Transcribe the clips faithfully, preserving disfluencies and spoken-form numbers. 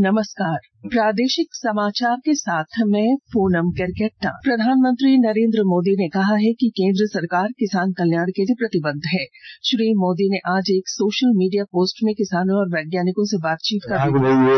नमस्कार। प्रादेशिक समाचार के साथ मैं पूनम करकेट्टा। प्रधानमंत्री नरेंद्र मोदी ने कहा है कि केंद्र सरकार किसान कल्याण के लिए प्रतिबद्ध है। श्री मोदी ने आज एक सोशल मीडिया पोस्ट में किसानों और वैज्ञानिकों से बातचीत कर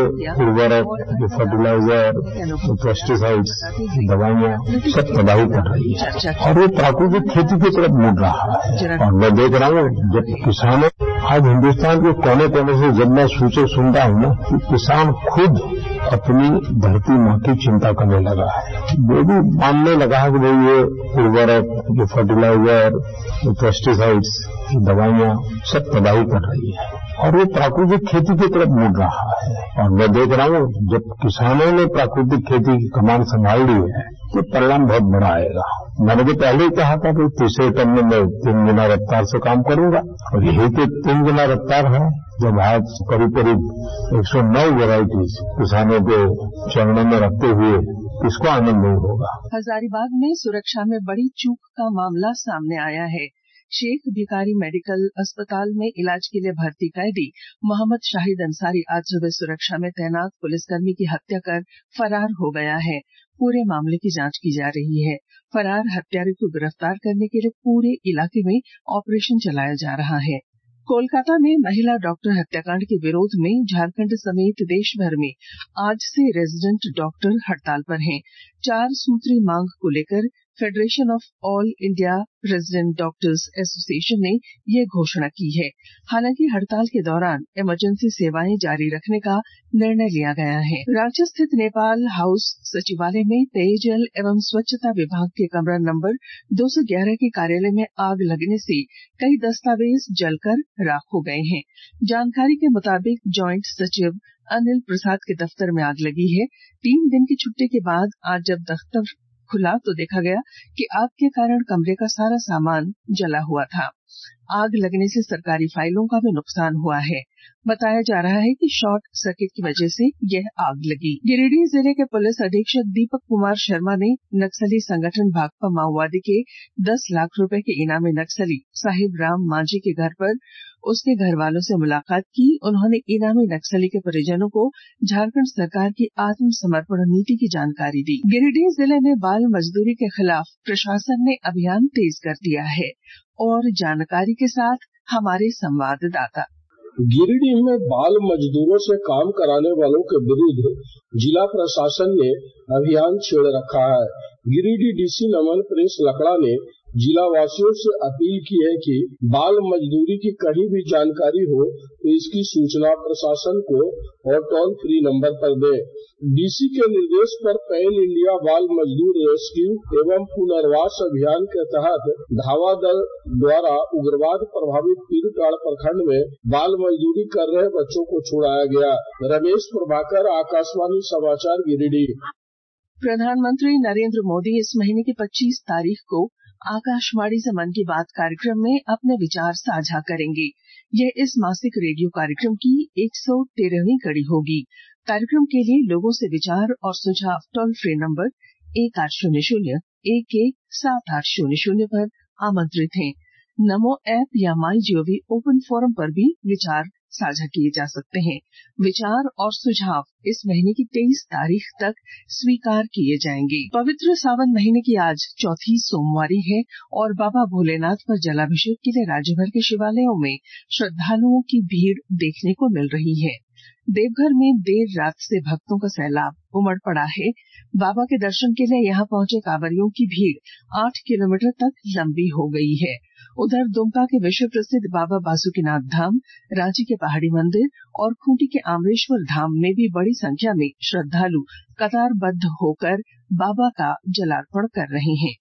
उर्वरक, फर्टिलाइजर, पेस्टिसाइड्स, दवाइयाँ सब तबाही कर रही है और ये प्राकृतिक खेती की तरफ मुड़ रहा है। और मैं देख रहा हूँ जब किसानों आज हिन्दुस्तान के कोने कोने से जब मैं सूचना सुनता हूँ ना कि किसान खुद अपनी धरती माँ की चिंता करने लगा है, वो भी मानने लगा है कि भाई ये उर्वरक, ये फर्टिलाइजर, ये पेस्टिसाइड्स, ये दवाइयाँ सब तबाही कर रही है और ये प्राकृतिक खेती की तरफ मुड़ रहा है। और मैं देख रहा हूँ जब किसानों ने प्राकृतिक खेती की कमान संभाल ली है तो परिणाम बहुत बड़ा आएगा। मैंने तो पहले ही कहा था कि तीसरे टर्म में मैं तीन गुना रफ्तार से काम करूंगा और यही तो तीन गुना रफ्तार है जब आज करीब करीब एक सौ नौ वेराइटीज किसानों के चरणों में रखते हुए किसको आनंद नहीं होगा। हजारीबाग में सुरक्षा में बड़ी चूक का मामला सामने आया है। शेख भिखारी मेडिकल अस्पताल में इलाज के लिए भर्ती कैदी मोहम्मद शाहिद अंसारी आज सुबह सुरक्षा में तैनात पुलिसकर्मी की हत्या कर फरार हो गया है। पूरे मामले की जांच की जा रही है। फरार हत्यारे को गिरफ्तार करने के लिए पूरे इलाके में ऑपरेशन चलाया जा रहा है। कोलकाता में महिला डॉक्टर हत्याकांड के विरोध में झारखंड समेत देश भर में आज से रेजिडेंट डॉक्टर हड़ताल पर हैं। चार सूत्री मांग को लेकर federation of all India resident doctors association ने यह घोषणा की है। हालांकि हड़ताल के दौरान इमरजेंसी सेवाएं जारी रखने का निर्णय लिया गया है। रांची स्थित नेपाल हाउस सचिवालय में पेयजल एवं स्वच्छता विभाग के कमरा नंबर दो सौ ग्यारह के कार्यालय में आग लगने से कई दस्तावेज जलकर राख हो गए हैं। जानकारी के मुताबिक ज्वाइंट सचिव अनिल प्रसाद के दफ्तर में आग लगी है। तीन दिन की छुट्टी के बाद आज जब दफ्तर खुला तो देखा गया कि आग के कारण कमरे का सारा सामान जला हुआ था। आग लगने से सरकारी फाइलों का भी नुकसान हुआ है। बताया जा रहा है कि शॉर्ट सर्किट की वजह से यह आग लगी। गिरिडीह जिले के पुलिस अधीक्षक दीपक कुमार शर्मा ने नक्सली संगठन भाकपा माओवादी के दस लाख रुपए के इनामी नक्सली साहिब राम मांझी के घर पर उसके घर वालों से मुलाकात की। उन्होंने इनामी नक्सली के परिजनों को झारखंड सरकार की आत्मसमर्पण नीति की जानकारी दी। गिरिडीह जिले में बाल मजदूरी के खिलाफ प्रशासन ने अभियान तेज कर दिया है और जानकारी के साथ हमारे संवाददाता। गिरिडीह में बाल मजदूरों से काम कराने वालों के विरुद्ध जिला प्रशासन ने अभियान छेड़ रखा है। गिरिडीह डीसी नमन प्रेस लकड़ा ने जिला वासियों से अपील की है कि बाल मजदूरी की कहीं भी जानकारी हो तो इसकी सूचना प्रशासन को और टोल फ्री नंबर पर दे। डीसी के निर्देश पर पैन इंडिया बाल मजदूर रेस्क्यू एवं पुनर्वास अभियान के तहत धावा दल द्वारा उग्रवाद प्रभावित पीरटाड़ प्रखंड में बाल मजदूरी कर रहे बच्चों को छुड़ाया गया। रमेश प्रभाकर, आकाशवाणी समाचार, गिरिडीह। प्रधानमंत्री नरेंद्र मोदी इस महीने की पच्चीस तारीख को आकाशवाणी से मन की बात कार्यक्रम में अपने विचार साझा करेंगे। यह इस मासिक रेडियो कार्यक्रम की एक सौ तेरहवीं कड़ी होगी। कार्यक्रम के लिए लोगों से विचार और सुझाव टोल फ्री नंबर एक आठ शून्य शून्य एक एक सात आठ शून्य शून्य पर आमंत्रित हैं। नमो ऐप या माई जीओवी ओपन फोरम पर भी विचार साझा किए जा सकते हैं। विचार और सुझाव इस महीने की तेईस तारीख तक स्वीकार किए जाएंगे। पवित्र सावन महीने की आज चौथी सोमवारी है और बाबा भोलेनाथ पर जलाभिषेक के लिए राज्य भर के शिवालयों में श्रद्धालुओं की भीड़ देखने को मिल रही है। देवघर में देर रात से भक्तों का सैलाब उमड़ पड़ा है। बाबा के दर्शन के लिए यहां पहुंचे कांवरियों की भीड़ आठ किलोमीटर तक लंबी हो गई है। उधर दुमका के विश्व प्रसिद्ध बाबा बासुकीनाथ धाम, रांची के पहाड़ी मंदिर और खूंटी के आमरेश्वर धाम में भी बड़ी संख्या में श्रद्धालु कतारबद्ध होकर बाबा का जलार्पण कर रहे हैं।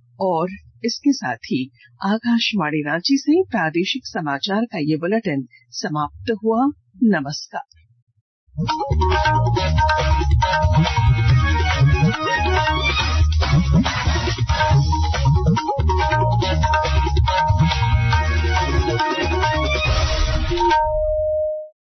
और इसके साथ ही आकाशवाणी रांची से प्रादेशिक समाचार का ये बुलेटिन समाप्त हुआ। नमस्कार।